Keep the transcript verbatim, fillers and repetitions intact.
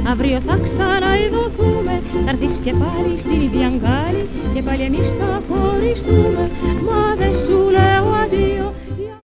αύριο θα ξαναειδωθούμε, θα έρθεις και πάλι στην ίδια αγκάλη και πάλι εμείς θα χωριστούμε.